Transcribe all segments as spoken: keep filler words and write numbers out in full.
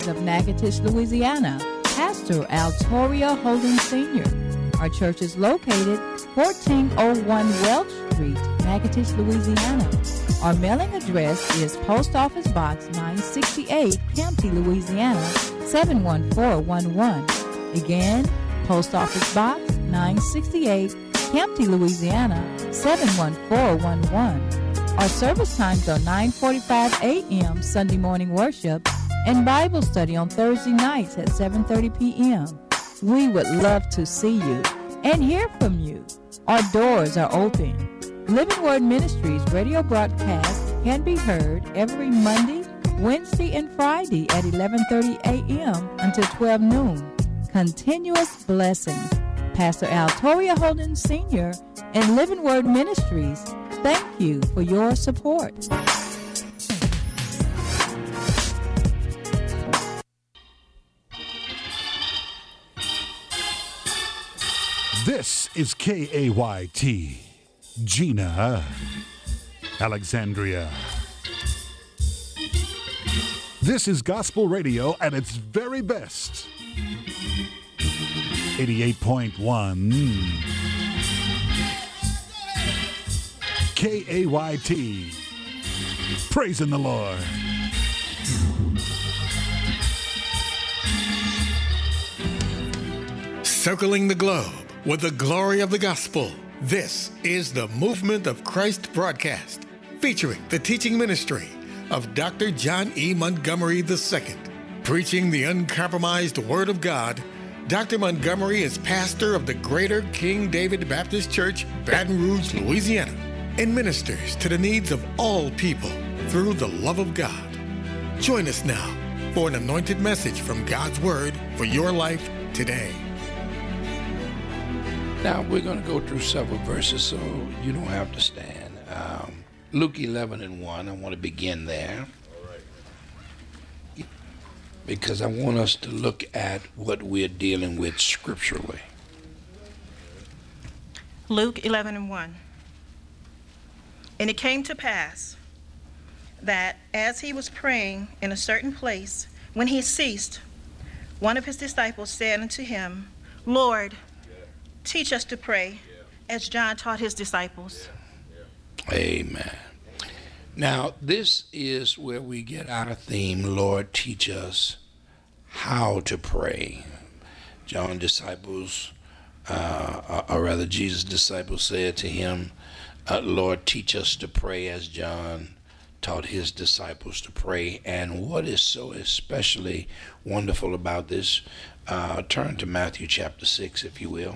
of Natchitoches, Louisiana, Pastor Altoria Holden Senior Our church is located fourteen oh one Welch Street, Natchitoches, Louisiana. Our mailing address is Post Office Box nine sixty-eight, Campty, Louisiana, seven one four one one. Again, Post Office Box nine sixty-eight, Campty, Louisiana, seven one four one one. Our service times are nine forty-five a.m. Sunday morning worship and Bible study on Thursday nights at seven thirty p.m. We would love to see you and hear from you. Our doors are open. Living Word Ministries radio broadcast can be heard every Monday, Wednesday, and Friday at eleven thirty a.m. until twelve noon. Continuous blessings. Pastor Altoria Holden Senior and Living Word Ministries, thank you for your support. This is K A Y T, Gina, Alexandria. This is gospel radio at its very best. eighty-eight point one K A Y T, praising the Lord. Circling the globe with the glory of the gospel. This is the Movement of Christ broadcast, featuring the teaching ministry of Doctor John E. Montgomery the Second. Preaching the uncompromised Word of God, Doctor Montgomery is pastor of the Greater King David Baptist Church, Baton Rouge, Louisiana, and ministers to the needs of all people through the love of God. Join us now for an anointed message from God's Word for your life today. Now, we're going to go through several verses, so you don't have to stand. Um, Luke eleven and one, I want to begin there. All right. Because I want us to look at what we're dealing with scripturally. Luke eleven and one. And it came to pass that as he was praying in a certain place, when he ceased, one of his disciples said unto him, Lord, teach us to pray, as John taught his disciples. Amen. Now, this is where we get our theme, Lord, teach us how to pray. John's disciples, uh, or rather Jesus' disciples said to him, uh, Lord, teach us to pray as John taught his disciples to pray. And what is so especially wonderful about this, uh, turn to Matthew chapter six, if you will,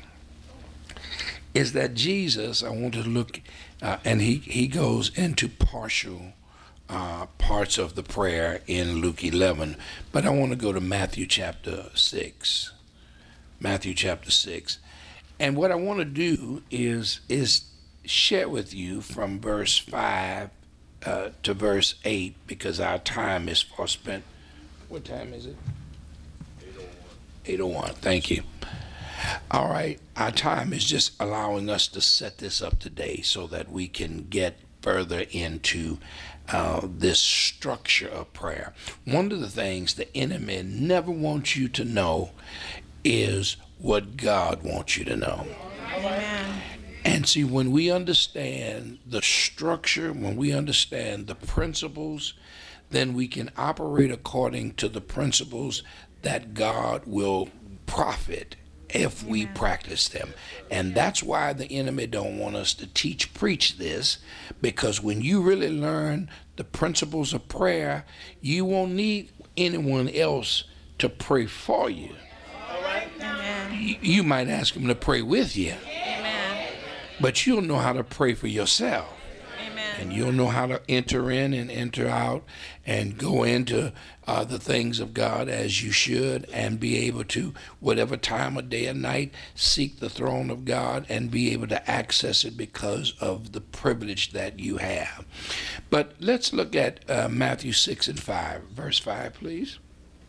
is that Jesus, I want to look, uh, and he, he goes into partial uh, parts of the prayer in Luke eleven, but I want to go to Matthew chapter six. Matthew chapter six. And what I want to do is, is share with you from verse five uh, to verse eight, because our time is far spent. What time is it? eight oh one. eight oh one, thank you. All right, our time is just allowing us to set this up today so that we can get further into uh, this structure of prayer. One of the things the enemy never wants you to know is what God wants you to know. Amen. And see, when we understand the structure, when we understand the principles, then we can operate according to the principles that God will profit if we Amen. practice them. And that's why the enemy don't want us to teach, preach this, because when you really learn the principles of prayer, you won't need anyone else to pray for you. All right. Amen. You, you might ask them to pray with you, Amen. but you'll know how to pray for yourself. And you'll know how to enter in and enter out and go into uh, the things of God as you should, and be able to, whatever time of day or night, seek the throne of God and be able to access it because of the privilege that you have. But let's look at uh, Matthew six and five. Verse five, please.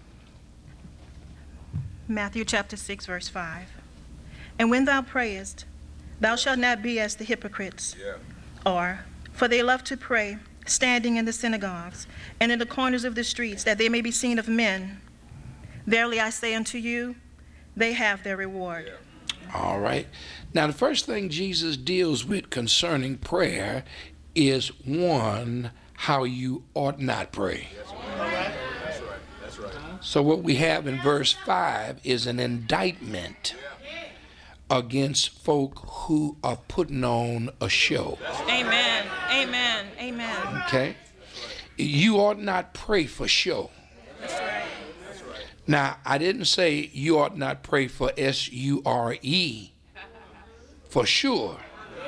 Matthew chapter six, verse five. And when thou prayest, thou shalt not be as the hypocrites, Yeah. or, for they love to pray standing in the synagogues and in the corners of the streets, that they may be seen of men. Verily I say unto you, they have their reward. All right. Now, the first thing Jesus deals with concerning prayer is, one, how you ought not pray. That's right. That's right. So what we have in verse five is an indictment against folk who are putting on a show. Amen. Amen. Amen. Okay? You ought not pray for show. That's right. Now, I didn't say you ought not pray for S U R E, for sure.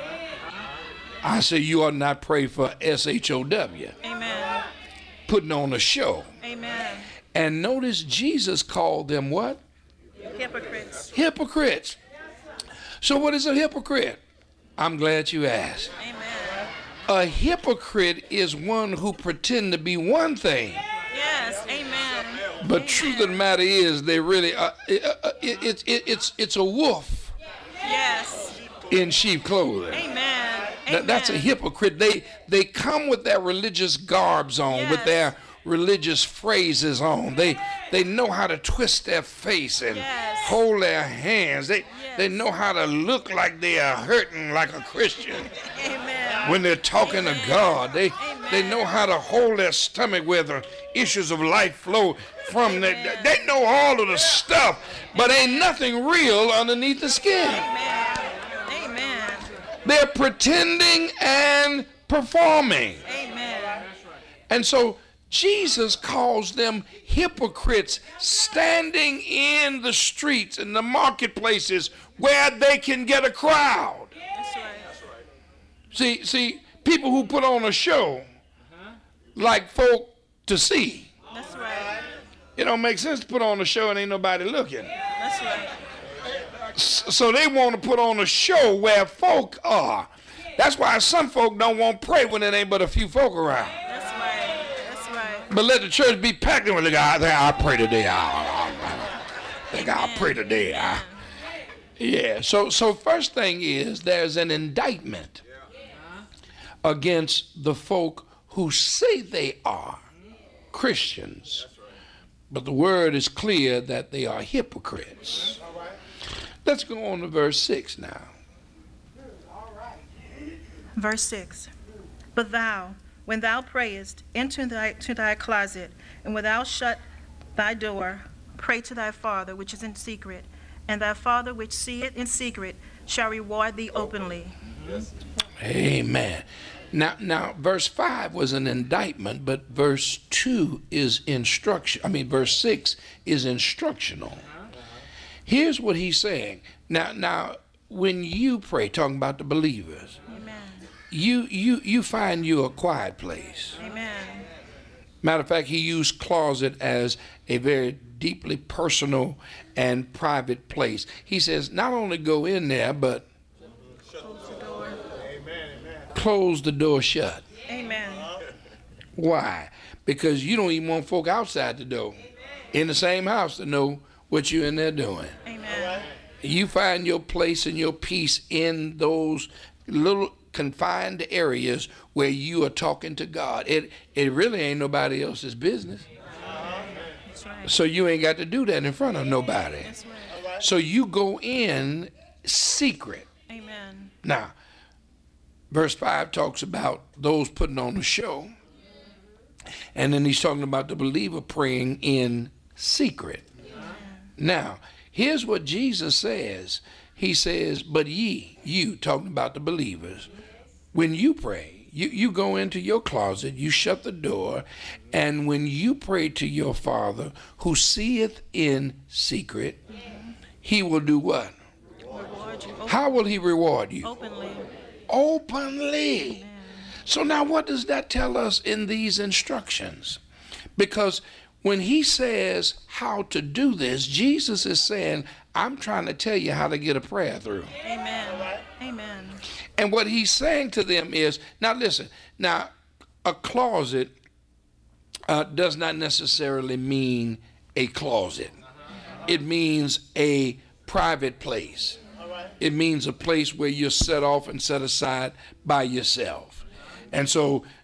I say you ought not pray for S H O W, Amen. putting on a show. Amen. And notice Jesus called them what? Hypocrites. Hypocrites. So what is a hypocrite? I'm glad you asked. Amen. A hypocrite is one who pretend to be one thing. Yes. Amen. But Amen. truth of the matter is, they really uh, it, uh, it, it, it, it's it's a wolf Yes. in sheep clothing. Amen. That, that's a hypocrite. They they come with their religious garbs on, Yes. with their religious phrases on. They they know how to twist their face and Yes. hold their hands. They Yes. they know how to look like they are hurting like a Christian Amen. when they're talking Amen. to God. They Amen. they know how to hold their stomach where the issues of life flow from. They, Amen. they know all of the stuff, but ain't nothing real underneath the skin. Amen. Amen. They're pretending and performing. Amen. And so Jesus calls them hypocrites, standing in the streets and the marketplaces where they can get a crowd. That's right. See, see, people who put on a show like folk to see. That's right. It don't make sense to put on a show and ain't nobody looking. That's right. S- So they want to put on a show where folk are. That's why some folk don't want to pray when there ain't but a few folk around. That's right. That's right. But let the church be packed with the guy. I think I'll pray today. I, I, I think I'll pray today. I, yeah. So, so first thing is there's an indictment against the folk who say they are Christians, but the word is clear that they are hypocrites. Let's go on to verse six now. Verse six. But thou, when thou prayest, enter thy, to thy closet, and when thou shut thy door, pray to thy Father which is in secret, and thy Father which seeth in secret shall reward thee openly. Amen. Now, now, verse five was an indictment, but verse two is instruction. I mean, verse six is instructional. Here's what he's saying. Now, now, when you pray, talking about the believers, Amen. you you you find you a quiet place. Amen. Matter of fact, he used closet as a very deeply personal and private place. He says, not only go in there, but Close the door. close the door shut. Amen. Why? Because you don't even want folk outside the door in the same house to know what you're in there doing. Amen. You find your place and your peace in those little confined areas where you are talking to God. It it really ain't nobody else's business. That's right. So you ain't got to do that in front of nobody. That's right. So you go in secret. Amen. Now, verse five talks about those putting on the show. And then he's talking about the believer praying in secret. Now, here's what Jesus says. He says, but ye, you, talking about the believers, when you pray, you, you go into your closet, you shut the door, and when you pray to your Father who seeth in secret, he will do what? Reward you How will he reward you? openly. Openly. So now what does that tell us in these instructions? Because when he says how to do this, Jesus is saying, I'm trying to tell you how to get a prayer through. Amen. Amen. And what he's saying to them is, now listen, now a closet uh, does not necessarily mean a closet. It means a private place. It means a place where you're set off and set aside by yourself. And so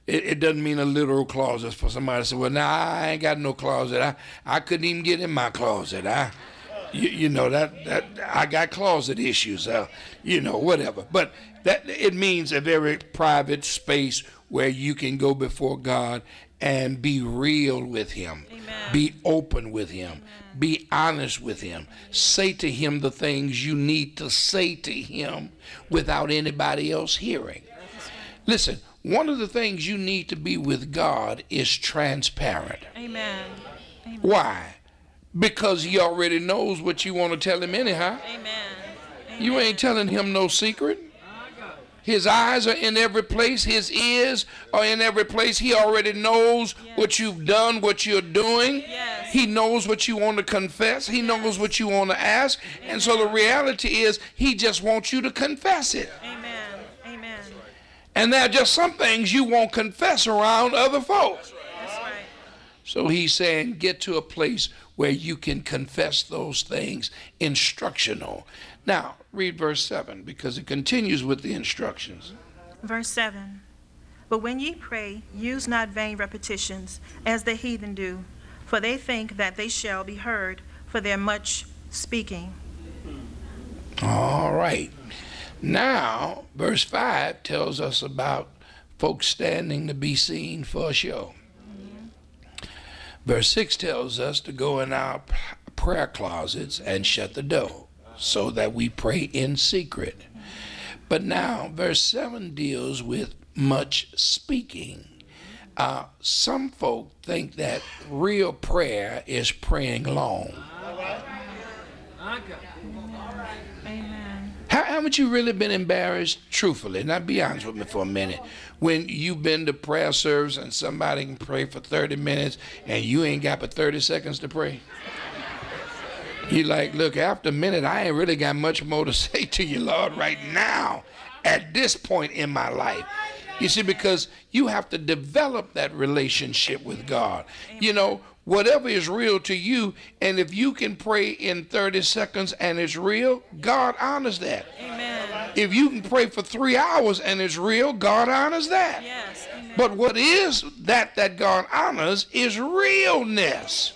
It, it doesn't mean a literal closet for somebody to say, well, nah, I ain't got no closet. I, I couldn't even get in my closet. I, you, you know, that, that I got closet issues, uh, you know, whatever. But that it means a very private space where you can go before God and be real with him. Amen. Be open with him. Amen. Be honest with him. Say to him the things you need to say to him without anybody else hearing. Listen, one of the things you need to be with God is transparent. Amen. Amen. Why? Because he already knows what you want to tell him anyhow. Amen. Amen. You ain't telling him no secret. His eyes are in every place. His ears are in every place. He already knows yes. what you've done, what you're doing. Yes. He knows what you want to confess. He yes. knows what you want to ask. Amen. And so the reality is he just wants you to confess it. Amen. Amen. And there are just some things you won't confess around other folks. That's right. So he's saying get to a place where you can confess those things, instructional. Now, read verse seven, because it continues with the instructions. Verse seven. But when ye pray, use not vain repetitions, as the heathen do, for they think that they shall be heard for their much speaking. All right. Now, verse five tells us about folks standing to be seen for a show. Mm-hmm. Verse six tells us to go in our prayer closets and shut the door, so that we pray in secret. But now, verse seven deals with much speaking. Uh, some folk think that real prayer is praying long. Amen. How, haven't you really been embarrassed, truthfully? Now, be honest with me for a minute. When you've been to prayer service and somebody can pray for thirty minutes and you ain't got but thirty seconds to pray? You're like, look, after a minute, I ain't really got much more to say to you, Lord, right now, at this point in my life. You see, because you have to develop that relationship with God. You know, whatever is real to you, and if you can pray in thirty seconds and it's real, God honors that. Amen. If you can pray for three hours and it's real, God honors that. Yes. Amen. But what is that that God honors is realness.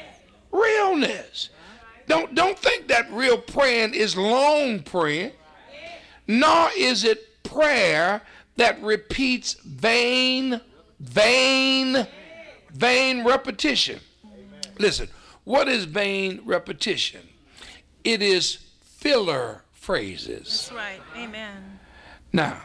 Realness. Don't, don't think that real praying is long praying, nor is it prayer that repeats vain, vain, vain repetition. Listen, what is vain repetition? It is filler phrases. That's right. Amen. Now,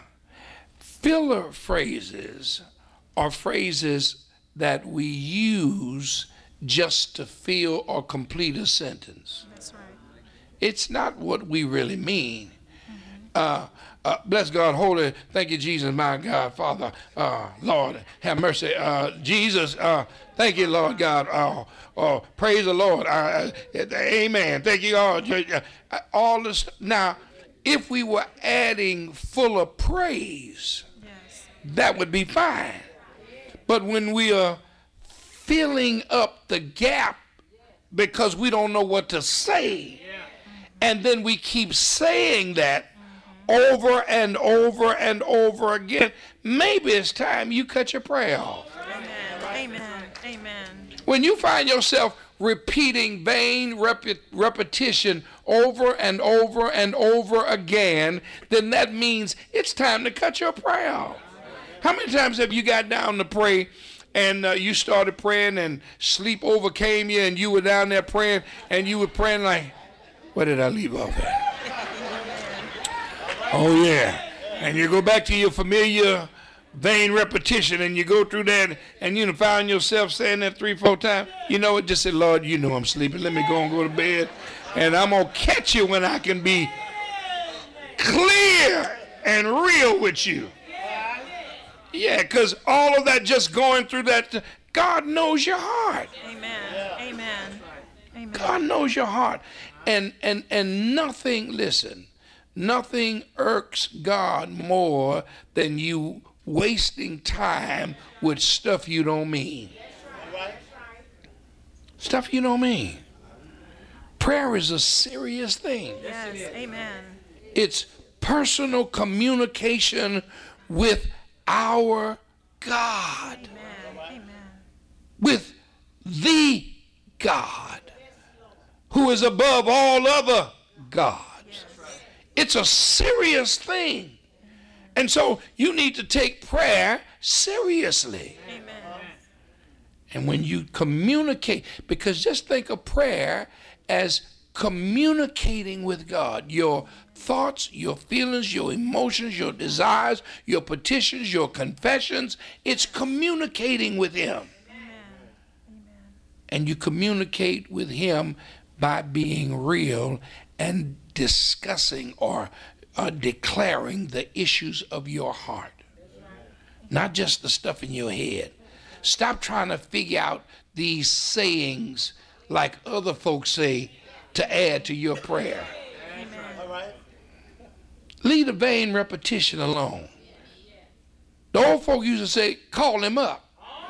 filler phrases are phrases that we use just to fill or complete a sentence. That's right. It's not what we really mean. Mm-hmm. Uh, uh, bless God, holy, thank you, Jesus, my God, Father, uh, Lord, have mercy. Uh, Jesus, uh, thank you, Lord God. Uh, uh, praise the Lord. Uh, uh, amen. Thank you, God. Uh, all this. Now, if we were adding fuller praise, yes. that would be fine. But when we are filling up the gap because we don't know what to say, and then we keep saying that over and over and over again, maybe it's time you cut your prayer off. Amen. Amen. Amen. When you find yourself repeating vain rep- repetition over and over and over again, then that means it's time to cut your prayer off. How many times have you got down to pray and uh, you started praying and sleep overcame you and you were down there praying and you were praying like, where did I leave off at? Oh, yeah. And you go back to your familiar vain repetition and you go through that and you found yourself saying that three, four times. You know what? Just say, Lord, you know I'm sleeping. Let me go and go to bed. And I'm going to catch you when I can be clear and real with you. Yeah, because all of that just going through that, God knows your heart. Amen. Amen. Amen. God knows your heart. And and and nothing, listen, nothing irks God more than you wasting time with stuff you don't mean. Stuff you don't mean. Prayer is a serious thing. Yes. Amen. It's personal communication with our God. Amen. Amen. With the God, who is above all other gods. It's a serious thing. And so you need to take prayer seriously. Amen. And when you communicate, because just think of prayer as communicating with God. Your thoughts, your feelings, your emotions, your desires, your petitions, your confessions, it's communicating with him. And you communicate with him by being real and discussing or uh, declaring the issues of your heart, not just the stuff in your head. Stop trying to figure out these sayings like other folks say to add to your prayer. Amen. Leave the vain repetition alone. The old folk used to say, call him up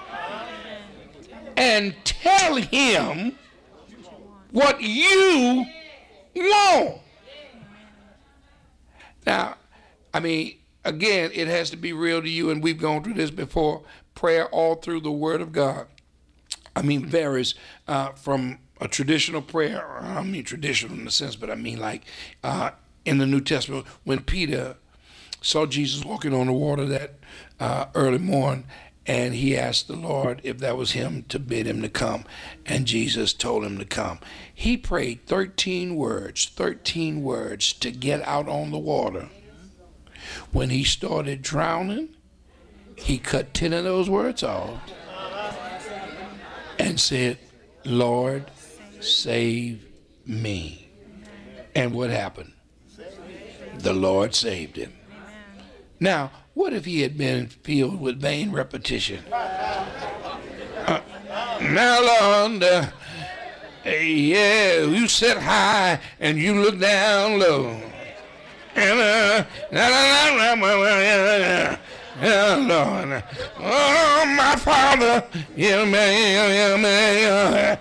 and tell him what you want. Now, I mean, again, it has to be real to you, and we've gone through this before. Prayer all through the Word of God, I mean, varies uh, from a traditional prayer. I mean, traditional in the sense, but I mean like uh, in the New Testament, when Peter saw Jesus walking on the water that uh, early morning, and he asked the Lord if that was him to bid him to come, and Jesus told him to come. He prayed thirteen words, thirteen words to get out on the water. When he started drowning, he cut ten of those words off and said, Lord, save me. And what happened? The Lord saved him. Now, what if he had been filled with vain repetition? Uh, now, Lord, uh, yeah, you sit high and you look down low. And, uh, yeah, Lord. Oh, my Father. Yeah, man, yeah, man.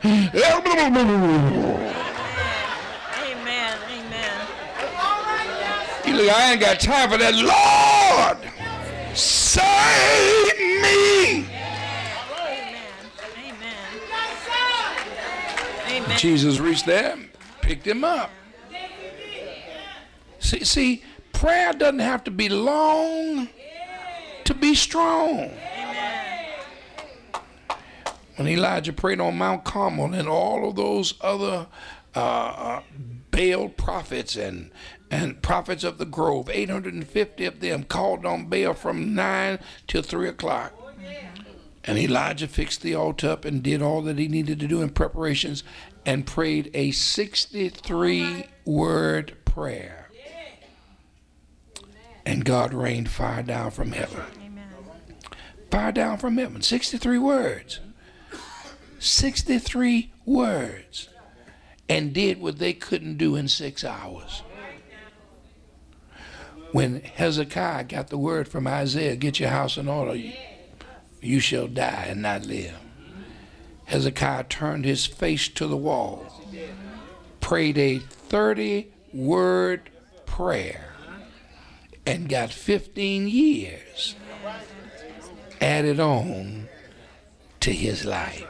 Amen. Amen. You look, I ain't got time for that. Lord, save me. Amen. Amen. Amen. Jesus reached there and picked him up. See, see, prayer doesn't have to be long to be strong. When Elijah prayed on Mount Carmel and all of those other uh, Baal prophets and and prophets of the grove, eight hundred fifty of them called on Baal from nine till three o'clock. And Elijah fixed the altar up and did all that he needed to do in preparations and prayed a sixty-three word prayer. And God rained fire down from heaven. Amen. Fire down from heaven. sixty-three words. sixty-three words. And did what they couldn't do in six hours. When Hezekiah got the word from Isaiah, get your house in order, you, you shall die and not live. Hezekiah turned his face to the wall, prayed a thirty word prayer, and got fifteen years added on to his life.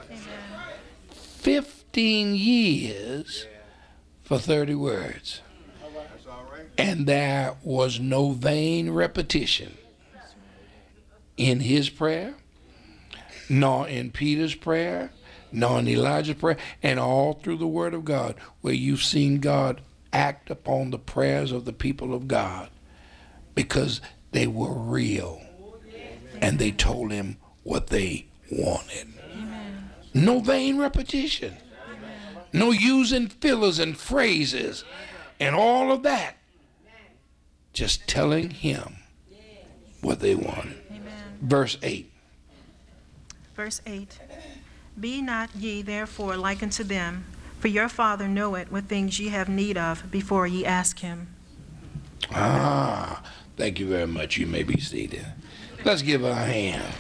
fifteen years for thirty words. And there was no vain repetition in his prayer, nor in Peter's prayer, nor in Elijah's prayer, and all through the Word of God, where you've seen God act upon the prayers of the people of God, because they were real and they told him what they wanted. Amen. No vain repetition. Amen. No using fillers and phrases and all of that. Just telling him what they wanted. Amen. Verse eight. Verse eight. Be not ye therefore like unto them, for your Father knoweth what things ye have need of before ye ask him. Ah, thank you very much. You may be seated. Let's give her a hand.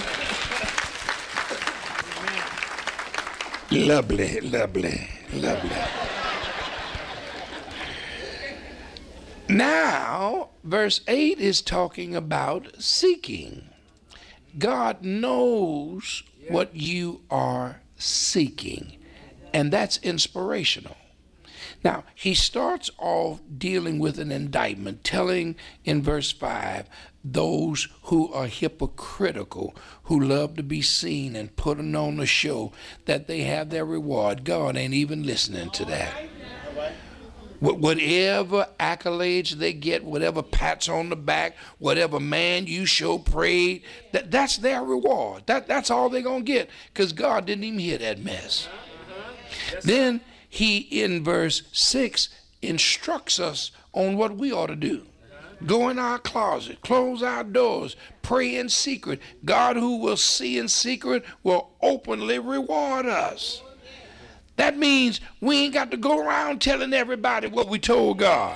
Lovely, lovely, lovely. Now, verse eight is talking about seeking. God knows what you are seeking, and that's inspirational. Now, he starts off dealing with an indictment, telling in verse five, those who are hypocritical, who love to be seen and putting on a show, that they have their reward. God ain't even listening to that. Whatever accolades they get, whatever pats on the back, whatever man you show prayed, that, that's their reward. That, that's all they're going to get, because God didn't even hear that mess. Then he, in verse six, instructs us on what we ought to do. Go in our closet, close our doors, pray in secret. God, who will see in secret, will openly reward us. That means we ain't got to go around telling everybody what we told God.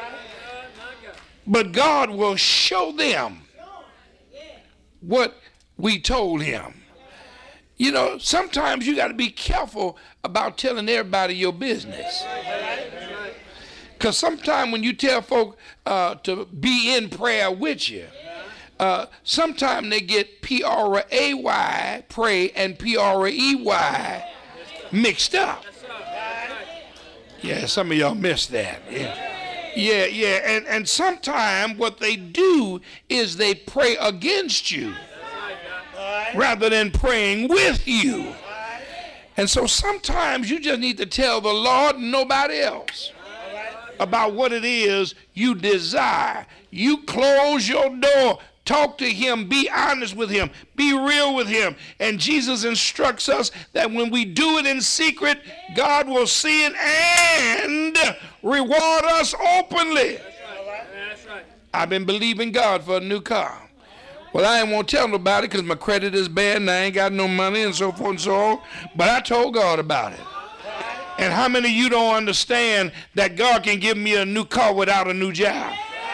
But God will show them what we told him. You know, sometimes you got to be careful about telling everybody your business. Because sometimes when you tell folk uh, to be in prayer with you, uh, sometimes they get P R A Y, pray, and P R E Y mixed up. Yeah, some of y'all missed that. Yeah, yeah, yeah. And, and sometimes what they do is they pray against you rather than praying with you. And so sometimes you just need to tell the Lord and nobody else about what it is you desire. You close your door. Talk to him. Be honest with him. Be real with him. And Jesus instructs us that when we do it in secret, God will see it and reward us openly. I've been believing God for a new car. Well, I ain't want to tell nobody because my credit is bad and I ain't got no money and so forth and so on. But I told God about it. And how many of you don't understand that God can give me a new car without a new job?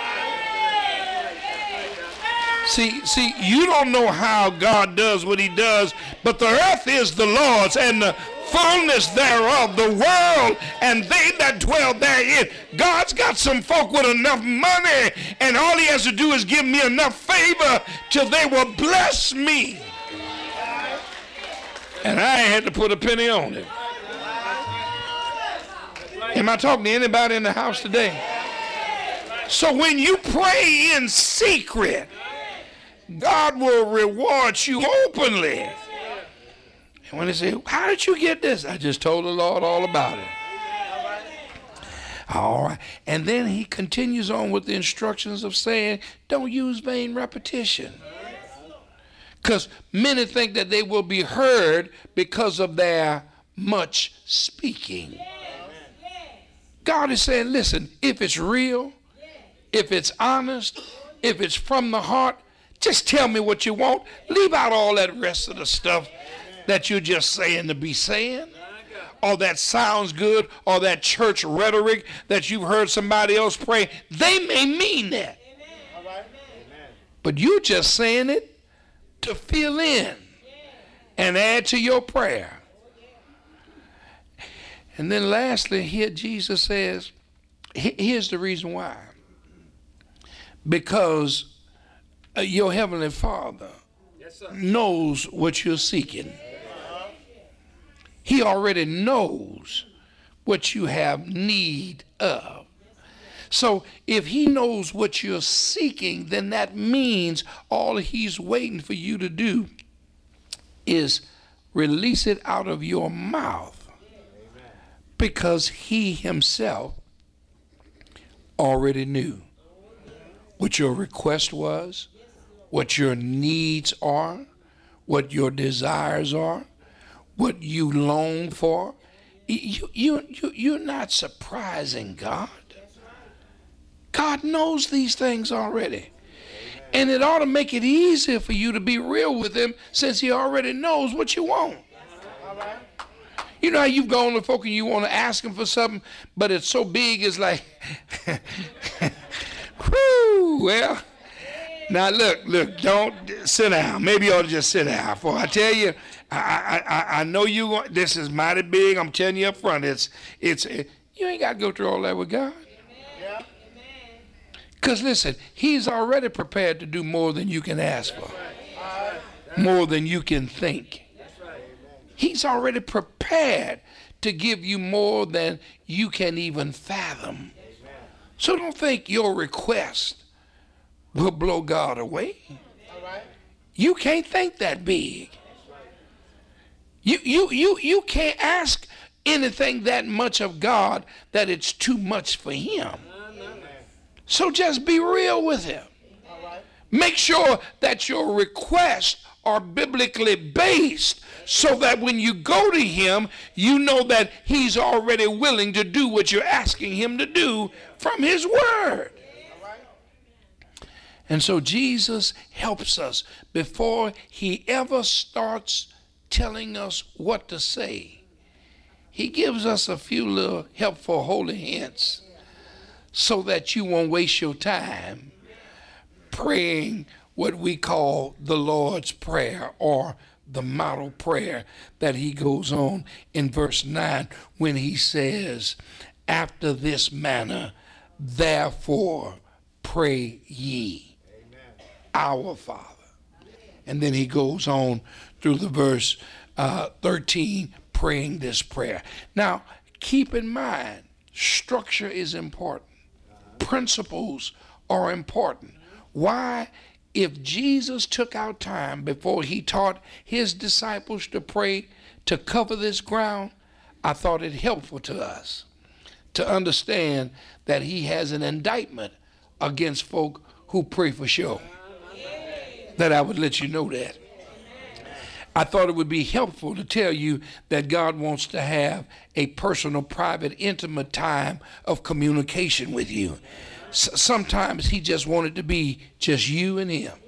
See, see, you don't know how God does what he does, but the earth is the Lord's and the fullness thereof, the world and they that dwell therein. God's got some folk with enough money, and all he has to do is give me enough favor till they will bless me. And I ain't had to put a penny on it. Am I talking to anybody in the house today? So when you pray in secret, God will reward you openly. And when they say, how did you get this? I just told the Lord all about it. All right. And then he continues on with the instructions of saying, don't use vain repetition. Because many think that they will be heard because of their much speaking. God is saying, listen, if it's real, if it's honest, if it's from the heart, just tell me what you want. Leave out all that rest of the stuff that you're just saying to be saying, or that sounds good, or that church rhetoric that you've heard somebody else pray. They may mean that. But you're just saying it to fill in and add to your prayer. And then lastly, here Jesus says, here's the reason why. Because uh, your heavenly Father yes, knows what you're seeking. He already knows what you have need of. So if he knows what you're seeking, then that means all he's waiting for you to do is release it out of your mouth. Because he himself already knew what your request was, what your needs are, what your desires are, what you long for. You, you, you, you're not surprising God. God knows these things already. And it ought to make it easier for you to be real with him since he already knows what you want. You know how you've gone to folk and you want to ask them for something, but it's so big, it's like, whoo, well, now look, look, don't sit down. Maybe you ought to just sit down. For I tell you, I, I, I know you want, this is mighty big. I'm telling you up front, it's, it's, it, you ain't got to go through all that with God. Because listen, he's already prepared to do more than you can ask for. more than you can think. He's already prepared to give you more than you can even fathom. So don't think your request will blow God away. You can't think that big. You, you, you, you can't ask anything that much of God that it's too much for him. So just be real with him. Make sure that your requests are biblically based so that when you go to him, you know that he's already willing to do what you're asking him to do from his word. And so Jesus helps us before he ever starts telling us what to say. He gives us a few little helpful holy hints so that you won't waste your time praying what we call the Lord's Prayer, or the model prayer that he goes on in verse nine when he says, after this manner, therefore pray ye, Amen. Our Father. And then he goes on through the verse uh, thirteen, praying this prayer. Now, keep in mind, structure is important. Principles are important. Why? If Jesus took out time before he taught his disciples to pray to cover this ground, I thought it helpful to us to understand that he has an indictment against folk who pray for show. That I would let you know that. I thought it would be helpful to tell you that God wants to have a personal, private, intimate time of communication with you. S- sometimes he just wanted to be just you and him.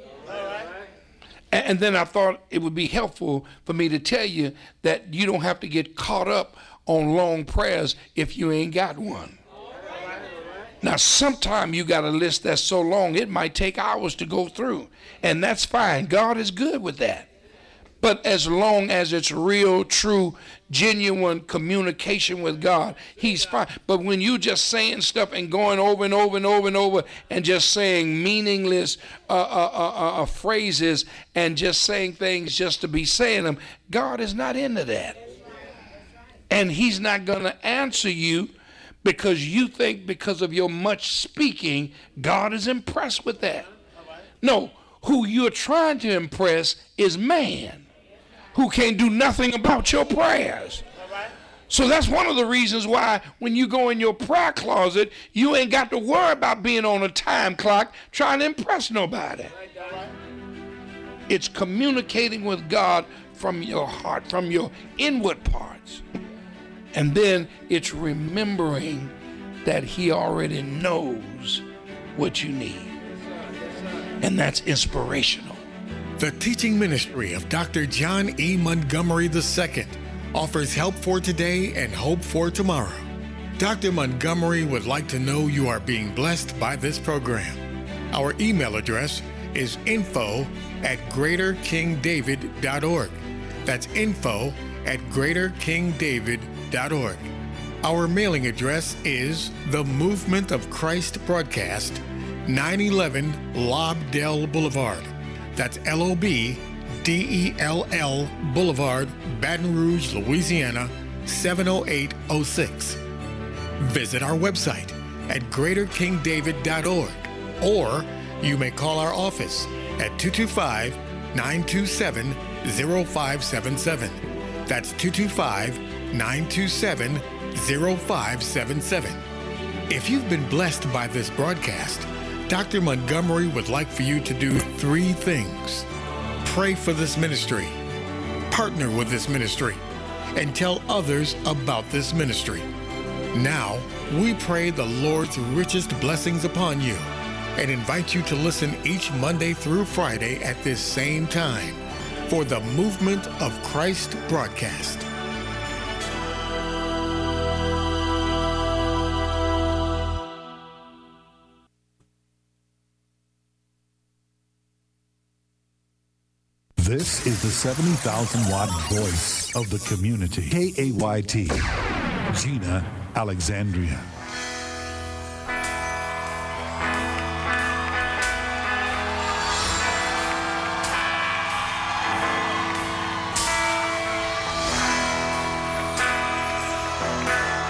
And, and then I thought it would be helpful for me to tell you that you don't have to get caught up on long prayers if you ain't got one. Now, sometimes you got a list that's so long, it might take hours to go through. And that's fine. God is good with that. But as long as it's real, true, genuine communication with God, he's fine. But when you just saying stuff and going over and over and over and over and just saying meaningless uh, uh, uh, uh, phrases and just saying things just to be saying them, God is not into that. And he's not going to answer you because you think because of your much speaking, God is impressed with that. No, who you're trying to impress is man, who can't do nothing about your prayers. So that's one of the reasons why when you go in your prayer closet, you ain't got to worry about being on a time clock trying to impress nobody. It's communicating with God from your heart, from your inward parts. And then it's remembering that he already knows what you need. And that's inspirational. The teaching ministry of Doctor John E. Montgomery the Second offers help for today and hope for tomorrow. Doctor Montgomery would like to know you are being blessed by this program. Our email address is info at greater king david dot org. That's info at greater king david dot org. Our mailing address is The Movement of Christ Broadcast, nine eleven Lobdell Boulevard. That's L O B D E L L Boulevard, Baton Rouge, Louisiana, seven oh eight oh six. Visit our website at greater king david dot org, or you may call our office at two two five, nine two seven, oh five seven seven. That's two two five, nine two seven, oh five seven seven. If you've been blessed by this broadcast, Doctor Montgomery would like for you to do three things. Pray for this ministry, partner with this ministry, and tell others about this ministry. Now, we pray the Lord's richest blessings upon you and invite you to listen each Monday through Friday at this same time for the Movement of Christ broadcast. This is the seventy thousand watt voice of the community. K A Y T, Gina Alexandria.